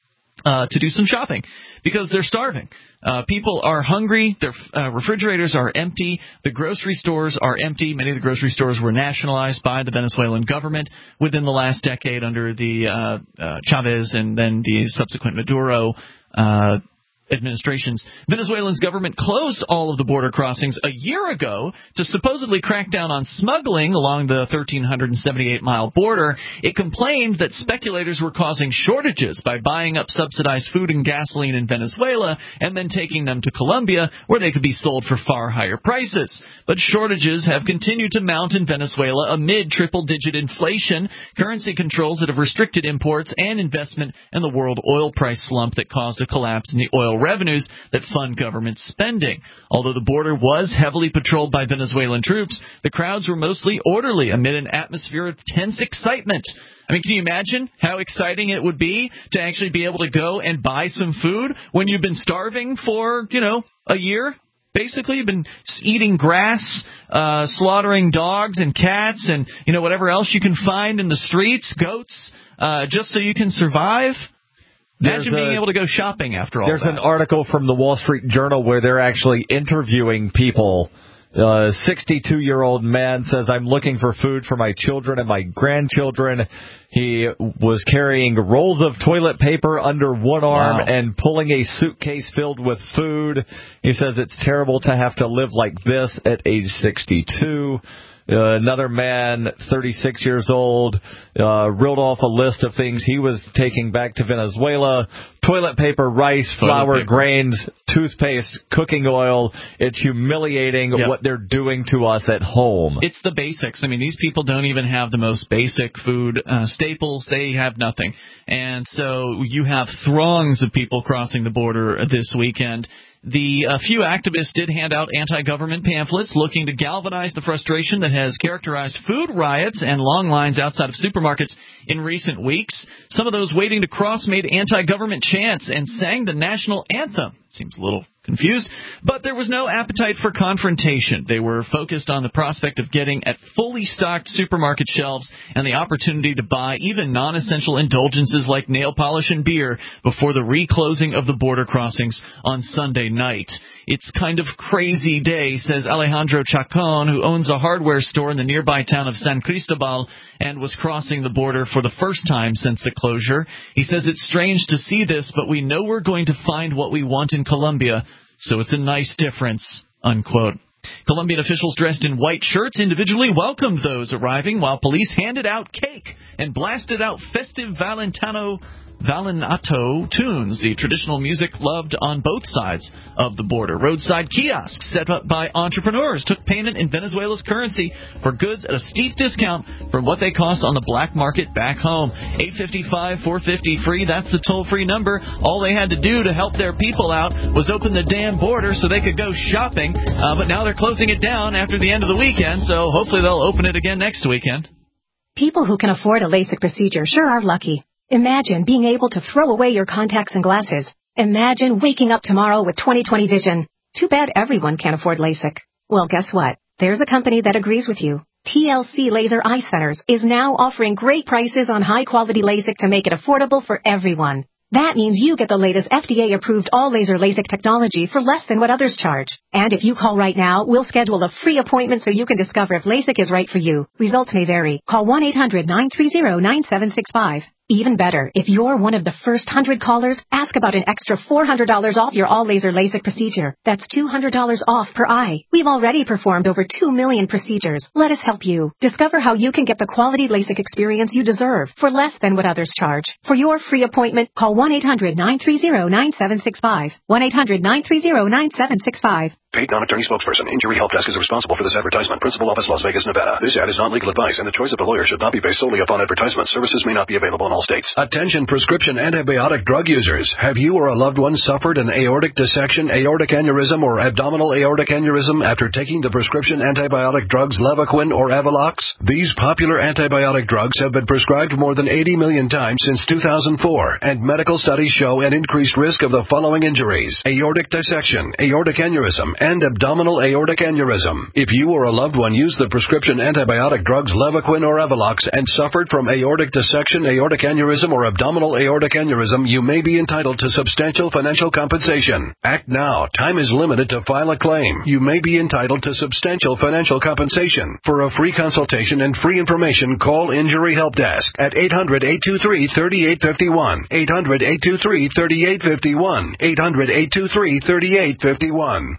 uh, to do some shopping because they're starving. Uh, people are hungry. Their uh, refrigerators are empty. The grocery stores are empty. Many of the grocery stores were nationalized by the Venezuelan government within the last decade under the uh, uh, Chavez and then the subsequent Maduro uh, administrations. Venezuela's government closed all of the border crossings a year ago to supposedly crack down on smuggling along the one thousand three hundred seventy-eight mile border. It complained that speculators were causing shortages by buying up subsidized food and gasoline in Venezuela and then taking them to Colombia, where they could be sold for far higher prices. But shortages have continued to mount in Venezuela amid triple-digit inflation, currency controls that have restricted imports, and investment in the world oil price slump that caused a collapse in the oil revenues that fund government spending. Although the border was heavily patrolled by Venezuelan troops, the crowds were mostly orderly amid an atmosphere of tense excitement. I mean, can you imagine how exciting it would be to actually be able to go and buy some food when you've been starving for, you know, a year? Basically, you've been eating grass, uh, slaughtering dogs and cats and, you know, whatever else you can find in the streets, goats, uh, just so you can survive. Imagine There's being a, able to go shopping after all There's that. an article from the Wall Street Journal where they're actually interviewing people. A sixty-two-year-old man says, I'm looking for food for my children and my grandchildren. He was carrying rolls of toilet paper under one arm Wow. and pulling a suitcase filled with food. He says it's terrible to have to live like this at age sixty-two. Uh, another man, thirty-six years old, uh, reeled off a list of things he was taking back to Venezuela: toilet paper, rice, flour, paper. grains, toothpaste, cooking oil. It's humiliating Yep. what they're doing to us at home. It's the basics. I mean, these people don't even have the most basic food uh, staples. They have nothing. And so you have throngs of people crossing the border this weekend. The uh, few activists did hand out anti-government pamphlets looking to galvanize the frustration that has characterized food riots and long lines outside of supermarkets in recent weeks. Some of those waiting to cross made anti-government chants and sang the national anthem. Seems a little confused, but there was no appetite for confrontation. They were focused on the prospect of getting at fully stocked supermarket shelves and the opportunity to buy even non-essential indulgences like nail polish and beer before the reclosing of the border crossings on Sunday night. It's kind of crazy day, says Alejandro Chacon, who owns a hardware store in the nearby town of San Cristobal and was crossing the border for the first time since the closure. He says it's strange to see this, but we know we're going to find what we want in Colombia, so it's a nice difference, unquote. Colombian officials dressed in white shirts individually welcomed those arriving, while police handed out cake and blasted out festive Valentino Vallenato tunes, the traditional music loved on both sides of the border. Roadside kiosks set up by entrepreneurs took payment in Venezuela's currency for goods at a steep discount from what they cost on the black market back home. eight five five, four five zero, free, that's the toll-free number. All they had to do to help their people out was open the damn border so they could go shopping, uh, but now they're closing it down after the end of the weekend, so hopefully they'll open it again next weekend. People who can afford a LASIK procedure sure are lucky. Imagine being able to throw away your contacts and glasses. Imagine waking up tomorrow with twenty twenty vision. Too bad everyone can't afford LASIK. Well, guess what? There's a company that agrees with you. T L C Laser Eye Centers is now offering great prices on high-quality LASIK to make it affordable for everyone. That means you get the latest F D A-approved all-laser LASIK technology for less than what others charge. And if you call right now, we'll schedule a free appointment so you can discover if LASIK is right for you. Results may vary. Call one eight hundred, nine three zero, nine seven six five. Even better, if you're one of the first one hundred callers, ask about an extra four hundred dollars off your all-laser LASIK procedure. That's two hundred dollars off per eye. We've already performed over two million procedures. Let us help you. Discover how you can get the quality LASIK experience you deserve for less than what others charge. For your free appointment, call one eight hundred, nine three zero, nine seven six five. one eight hundred, nine three zero, nine seven six five. Paid non-attorney spokesperson. Injury Help Desk is responsible for this advertisement. Principal office, Las Vegas, Nevada. This ad is not legal advice, and the choice of the lawyer should not be based solely upon advertisement. Services may not be available in all states. Attention prescription antibiotic drug users. Have you or a loved one suffered an aortic dissection, aortic aneurysm, or abdominal aortic aneurysm after taking the prescription antibiotic drugs Levaquin or Avelox? These popular antibiotic drugs have been prescribed more than eighty million times since two thousand four, and medical studies show an increased risk of the following injuries: aortic dissection, aortic aneurysm, and abdominal aortic aneurysm. If you or a loved one used the prescription antibiotic drugs Levaquin or Evolox and suffered from aortic dissection, aortic aneurysm, or abdominal aortic aneurysm, you may be entitled to substantial financial compensation. Act now. Time is limited to file a claim. You may be entitled to substantial financial compensation. For a free consultation and free information, call Injury Help Desk at eight hundred, eight two three, three eight five one, eight hundred, eight two three, three eight five one, eight hundred, eight two three, three eight five one.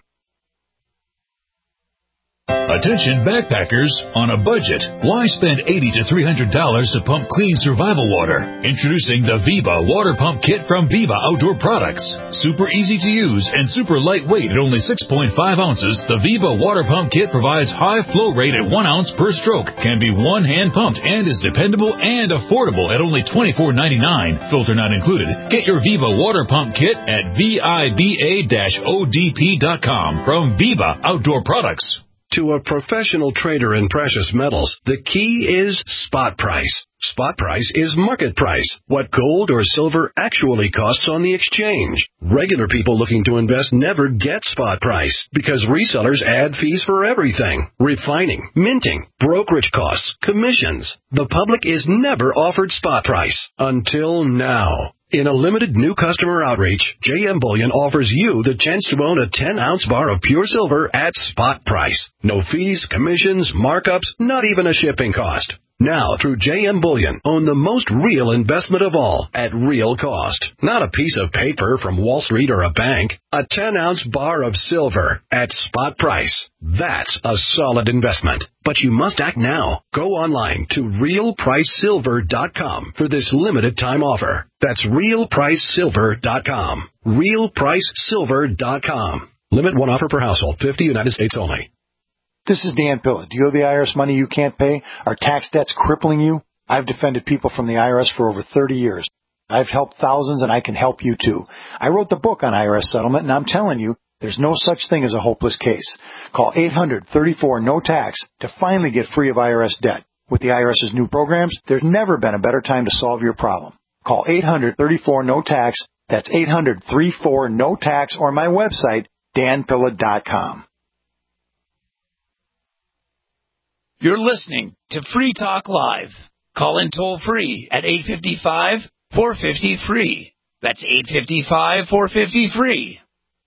Attention backpackers on a budget. Why spend eighty to three hundred dollars to pump clean survival water? Introducing the Viva Water Pump Kit from Viva Outdoor Products. Super easy to use and super lightweight at only six point five ounces, the Viva Water Pump Kit provides high flow rate at one ounce per stroke, can be one hand pumped, and is dependable and affordable at only twenty-four ninety-nine. Filter not included. Get your Viva Water Pump Kit at viba dash o d p dot com from Viva Outdoor Products. To a professional trader in precious metals, the key is spot price. Spot price is market price, what gold or silver actually costs on the exchange. Regular people looking to invest never get spot price because resellers add fees for everything: refining, minting, brokerage costs, commissions. The public is never offered spot price until now. In a limited new customer outreach, J M Bullion offers you the chance to own a ten ounce bar of pure silver at spot price. No fees, commissions, markups, not even a shipping cost. Now, through J M Bullion, own the most real investment of all at real cost. Not a piece of paper from Wall Street or a bank. A ten ounce bar of silver at spot price. That's a solid investment. But you must act now. Go online to real price silver dot com for this limited time offer. That's real price silver dot com. real price silver dot com. Limit one offer per household. fifty United States only. This is Dan Pilla. Do you owe the I R S money you can't pay? Are tax debts crippling you? I've defended people from the I R S for over thirty years. I've helped thousands, and I can help you too. I wrote the book on I R S settlement, and I'm telling you, there's no such thing as a hopeless case. Call eight hundred, thirty-four, no tax to finally get free of I R S debt. With the IRS's new programs, there's never been a better time to solve your problem. Call eight hundred, thirty-four, no tax. That's eight hundred, thirty-four, no tax, or my website, dan pilla dot com. You're listening to Free Talk Live. Call in toll free at eight five five, four five zero, free. That's eight five five, four five zero, free.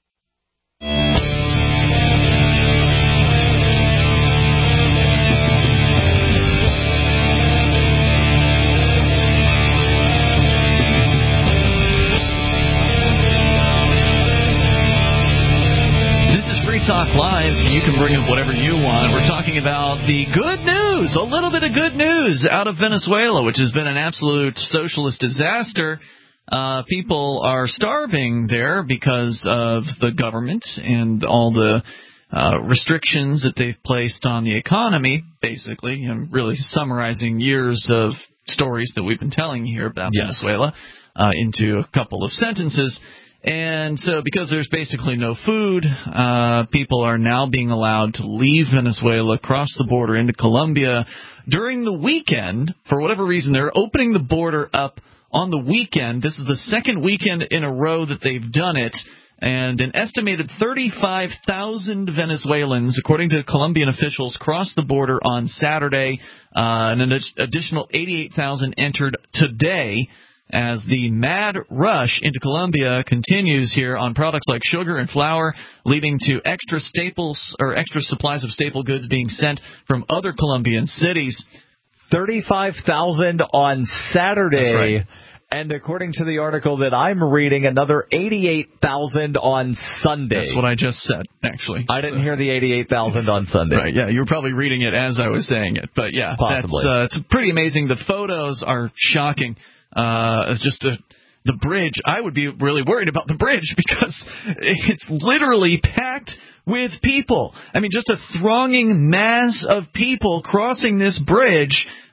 Talk Live. You can bring up whatever you want. We're talking about the good news, a little bit of good news out of Venezuela, which has been an absolute socialist disaster. Uh, people are starving there because of the government and all the uh, restrictions that they've placed on the economy, basically. You know, really summarizing years of stories that we've been telling you here about yes. Venezuela uh, into a couple of sentences. And so because there's basically no food, uh, people are now being allowed to leave Venezuela, cross the border into Colombia during the weekend. For whatever reason, they're opening the border up on the weekend. This is the second weekend in a row that they've done it. And an estimated thirty-five thousand Venezuelans, according to Colombian officials, crossed the border on Saturday, uh, and an additional eighty-eight thousand entered today, as the mad rush into Colombia continues here on products like sugar and flour, leading to extra staples or extra supplies of staple goods being sent from other Colombian cities. thirty-five thousand on Saturday. That's right. And according to the article that I'm reading, another eighty-eight thousand on Sunday. That's what I just said, actually. I didn't so. hear the eighty-eight thousand on Sunday. Right, yeah, you were probably reading it as I was saying it. But, yeah, Possibly. That's, uh, it's pretty amazing. The photos are shocking. Uh, just a, the bridge. I would be really worried about the bridge because it's literally packed with people. I mean, just a thronging mass of people crossing this bridge.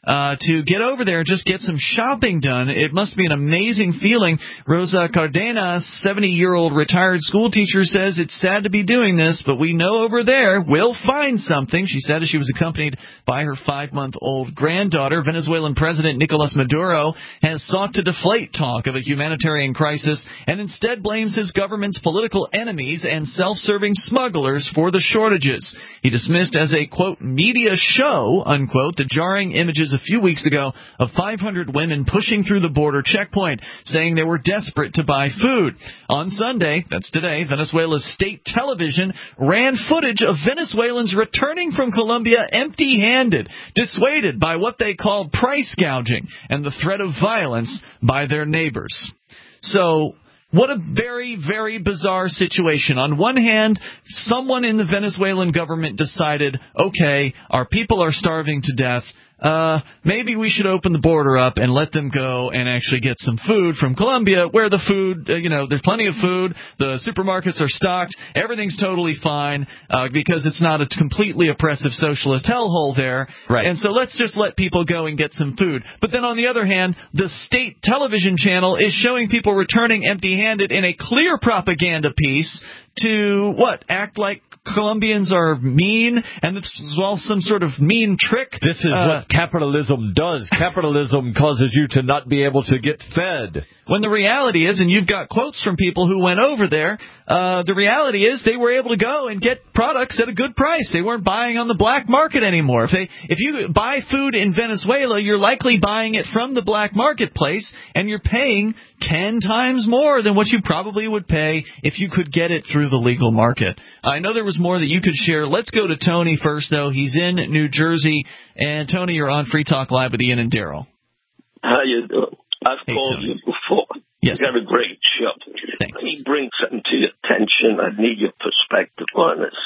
uh, to get over there and just get some shopping done. It must be an amazing feeling. Rosa Cardenas, seventy-year-old retired school teacher, says it's sad to be doing this, but we know over there we'll find something. She said as she was accompanied by her five-month-old granddaughter. Venezuelan President Nicolas Maduro has sought to deflate talk of a humanitarian crisis and instead blames his government's political enemies and self-serving smugglers for the shortages. He dismissed as a, quote, media show, unquote, the jarring images a few weeks ago of five hundred women pushing through the border checkpoint, saying they were desperate to buy food. On Sunday, that's today, Venezuela's state television ran footage of Venezuelans returning from Colombia empty-handed, dissuaded by what they called price gouging and the threat of violence by their neighbors. So, what a very, very bizarre situation. On one hand, someone in the Venezuelan government decided, okay, our people are starving to death. Uh, maybe we should open the border up and let them go and actually get some food from Colombia, where the food, uh, you know, there's plenty of food, the supermarkets are stocked, everything's totally fine, uh, because it's not a completely oppressive socialist hellhole there. Right. And so let's just let people go and get some food. But then on the other hand, the state television channel is showing people returning empty-handed in a clear propaganda piece to, what, act like Colombians are mean, and this is all some sort of mean trick. This is uh, what capitalism does. Capitalism causes you to not be able to get fed. When the reality is, and you've got quotes from people who went over there, uh, the reality is they were able to go and get products at a good price. They weren't buying on the black market anymore. If they, if you buy food in Venezuela, you're likely buying it from the black marketplace, and you're paying ten times more than what you probably would pay if you could get it through the legal market. I know there was more that you could share. Let's go to Tony first, though. He's in New Jersey. And, Tony, you're on Free Talk Live with Ian and Daryl. How you doing? I've hey, called Tony. you before. Yes. You got a great show. Thanks. Let me bring something to your attention. I need your perspective on this.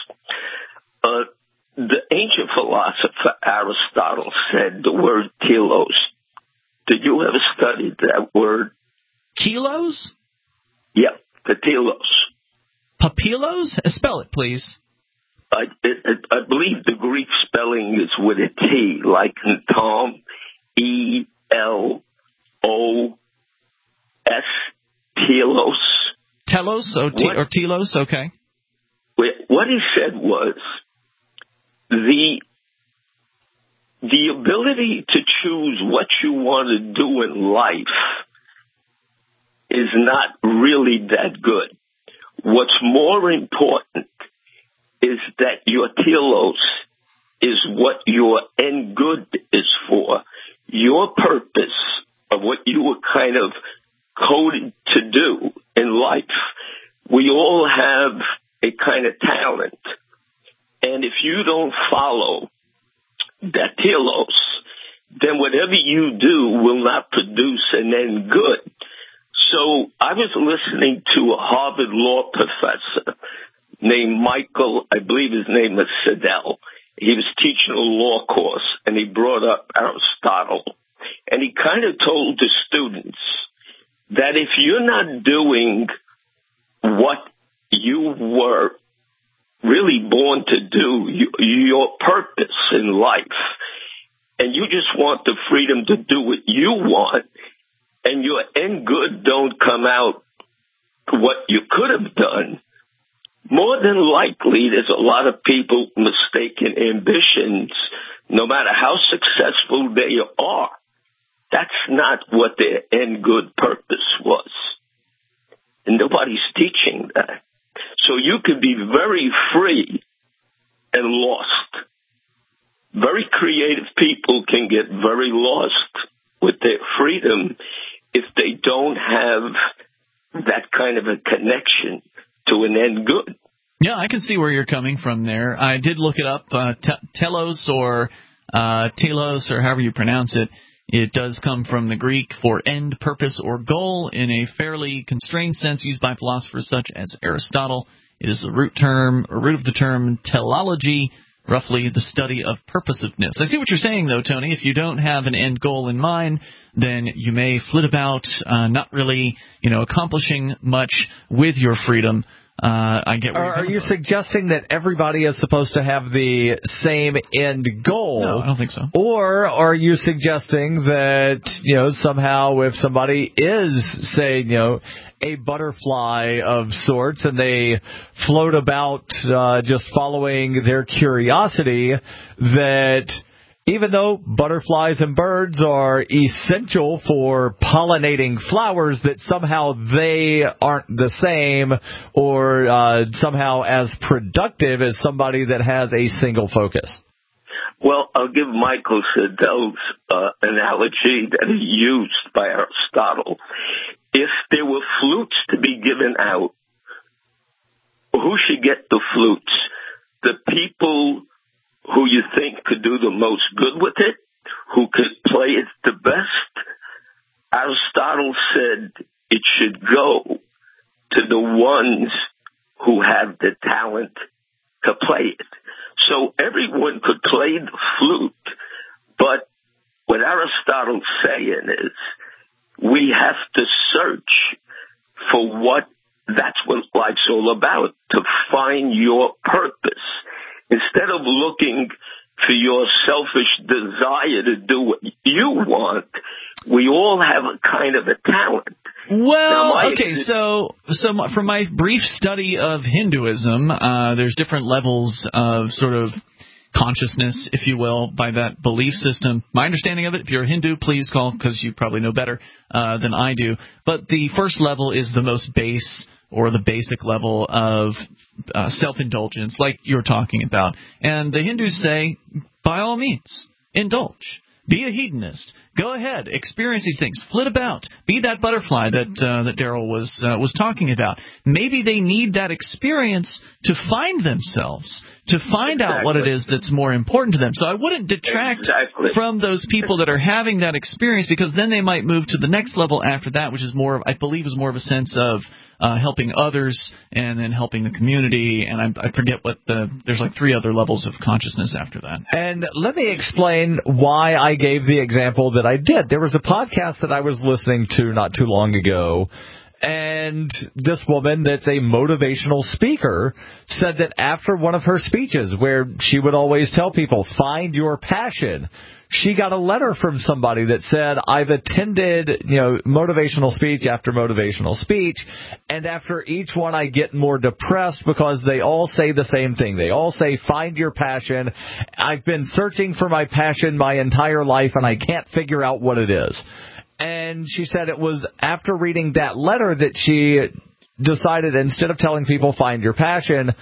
Uh, the ancient philosopher Aristotle said the word telos. Did you ever study that word? Kilos? Yeah, the telos. Papilos? Spell it, please. I, it, I believe the Greek spelling is with a T, like in Tom, E L O S, telos. Telos, or, te- or telos, okay. What he said was the the ability to choose what you want to do in life is not really that good. What's more important is that your telos is what your end good is for. Your purpose of what you were kind of coded to do in life. We all have a kind of talent. And if you don't follow that telos, then whatever you do will not produce an end good. So I was listening to a Harvard law professor named Michael, I believe his name is Siddell. He was teaching a law course, and he brought up Aristotle. And he kind of told the students that if you're not doing what you were really born to do, you, your purpose in life, and you just want the freedom to do what you want, and your end good don't come out what you could have done, more than likely there's a lot of people mistaking ambitions, no matter how successful they are. That's not what their end good purpose was. And nobody's teaching that. So you could be very free and lost. Very creative people can get very lost with their freedom if they don't have that kind of a connection to an end good. Yeah, I can see where you're coming from there. I did look it up. Uh, te- telos or uh, telos, or however you pronounce it, it does come from the Greek for end, purpose, or goal in a fairly constrained sense used by philosophers such as Aristotle. It is the root term, or root of the term teleology, roughly the study of purposiveness. I see what you're saying, though, Tony. If you don't have an end goal in mind, then you may flit about, uh, not really, you know, accomplishing much with your freedom. Uh, I get where Are, you're are you from. suggesting that everybody is supposed to have the same end goal? No, I don't think so. Or are you suggesting that, you know, somehow if somebody is, say, you know, a butterfly of sorts and they float about uh, just following their curiosity, that even though butterflies and birds are essential for pollinating flowers, that somehow they aren't the same or uh, somehow as productive as somebody that has a single focus? Well, I'll give Michael Siddell's uh, analogy that he used by Aristotle. If there were flutes to be given out, who should get the flutes? The people who you think could do the most good with it, who could play it the best. Aristotle said it should go to the ones who have the talent to play it. So everyone could play the flute, but what Aristotle's saying is we have to search for what, that's what life's all about, to find your purpose. Instead of looking for your selfish desire to do what you want, we all have a kind of a talent. Well, my, okay, so so my, from my brief study of Hinduism, uh, there's different levels of sort of consciousness, if you will, by that belief system. My understanding of it, if you're a Hindu, please call, because you probably know better uh, than I do. But the first level is the most base or the basic level of uh, self-indulgence, like you're talking about. And the Hindus say, by all means, indulge. Be a hedonist. Go ahead, experience these things. Flit about. Be that butterfly that uh, that Daryl was uh, was talking about. Maybe they need that experience to find themselves, to find exactly. out what it is that's more important to them. So I wouldn't detract exactly. from those people that are having that experience, because then they might move to the next level after that, which is more, of, I believe, is more of a sense of uh, helping others and then helping the community. And I, I forget what the there's like three other levels of consciousness after that. And let me explain why I gave the example that I did. There was a podcast that I was listening to not too long ago, and this woman that's a motivational speaker said that after one of her speeches, where she would always tell people, find your passion, she got a letter from somebody that said, I've attended, you know, motivational speech after motivational speech, and after each one I get more depressed because they all say the same thing. They all say, find your passion. I've been searching for my passion my entire life, and I can't figure out what it is. And she said it was after reading that letter that she decided, instead of telling people, find your passion,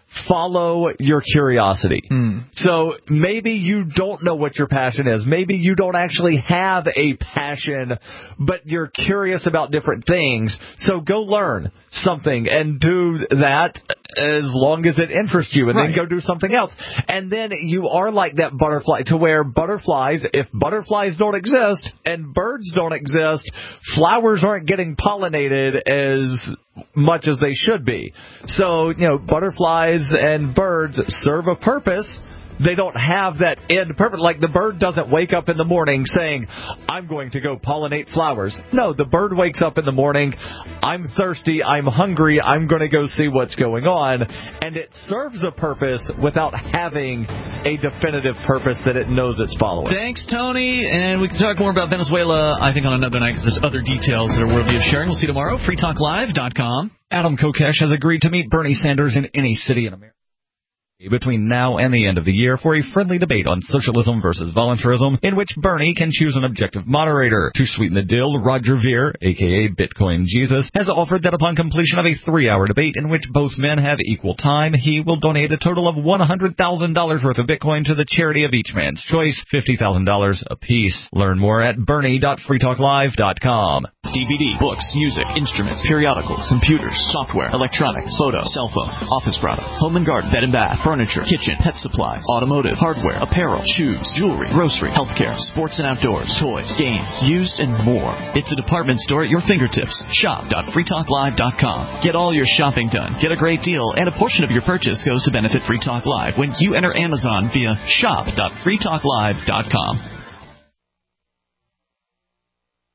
follow your curiosity. Hmm. So maybe you don't know what your passion is. Maybe you don't actually have a passion, but you're curious about different things. So go learn something and do that as long as it interests you, and right. then go do something else. And then you are like that butterfly, to where butterflies, if butterflies don't exist and birds don't exist, flowers aren't getting pollinated as much as they should be. So, you know, butterflies and birds serve a purpose. They don't have that end purpose. Like the bird doesn't wake up in the morning saying, I'm going to go pollinate flowers. No, the bird wakes up in the morning, I'm thirsty, I'm hungry, I'm going to go see what's going on. And it serves a purpose without having a definitive purpose that it knows it's following. Thanks, Tony. And we can talk more about Venezuela, I think, on another night, because there's other details that are worthy of sharing. We'll see you tomorrow. free talk live dot com. Adam Kokesh has agreed to meet Bernie Sanders in any city in America between now and the end of the year for a friendly debate on socialism versus voluntarism, in which Bernie can choose an objective moderator. To sweeten the deal, Roger Ver, a k a. Bitcoin Jesus, has offered that upon completion of a three-hour debate in which both men have equal time, he will donate a total of one hundred thousand dollars worth of Bitcoin to the charity of each man's choice, fifty thousand dollars apiece. Learn more at bernie dot free talk live dot com. D V D, books, music, instruments, periodicals, computers, software, electronics, photo, cell phone, office products, home and garden, bed and bath, furniture, kitchen, pet supplies, automotive, hardware, apparel, shoes, jewelry, grocery, healthcare, sports and outdoors, toys, games, used, and more. It's a department store at your fingertips. shop dot free talk live dot com. Get all your shopping done, get a great deal, and a portion of your purchase goes to benefit Free Talk Live when you enter Amazon via shop dot free talk live dot com.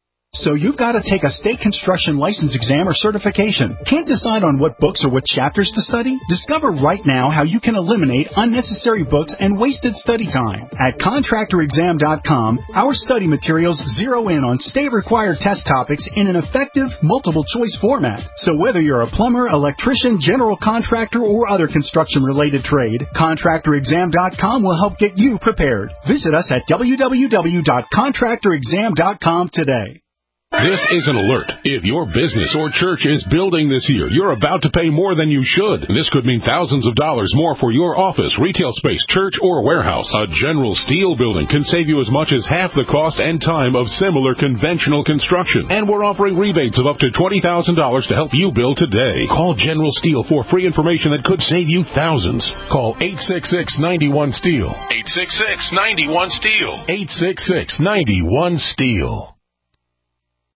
So you've got to take a state construction license exam or certification. Can't decide on what books or what chapters to study? Discover right now how you can eliminate unnecessary books and wasted study time. At contractor exam dot com, our study materials zero in on state-required test topics in an effective, multiple-choice format. So whether you're a plumber, electrician, general contractor, or other construction-related trade, contractor exam dot com will help get you prepared. Visit us at w w w dot contractor exam dot com today. This is an alert. If your business or church is building this year, you're about to pay more than you should. This could mean thousands of dollars more for your office, retail space, church, or warehouse. A General Steel building can save you as much as half the cost and time of similar conventional construction. And we're offering rebates of up to twenty thousand dollars to help you build today. Call General Steel for free information that could save you thousands. Call eight six six, nine one, STEEL. eight six six, nine one, STEEL. eight six six, nine one, STEEL.